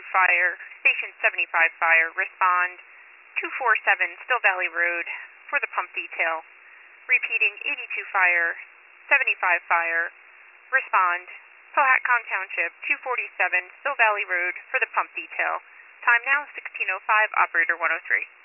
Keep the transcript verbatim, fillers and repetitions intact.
Fire, Station seventy-five Fire, respond two four seven Still Valley Road for the pump detail. Repeating eighty-two Fire, seventy-five Fire, respond Powhatan Township, two forty-seven Still Valley Road for the pump detail. Time now sixteen oh five, operator one oh three.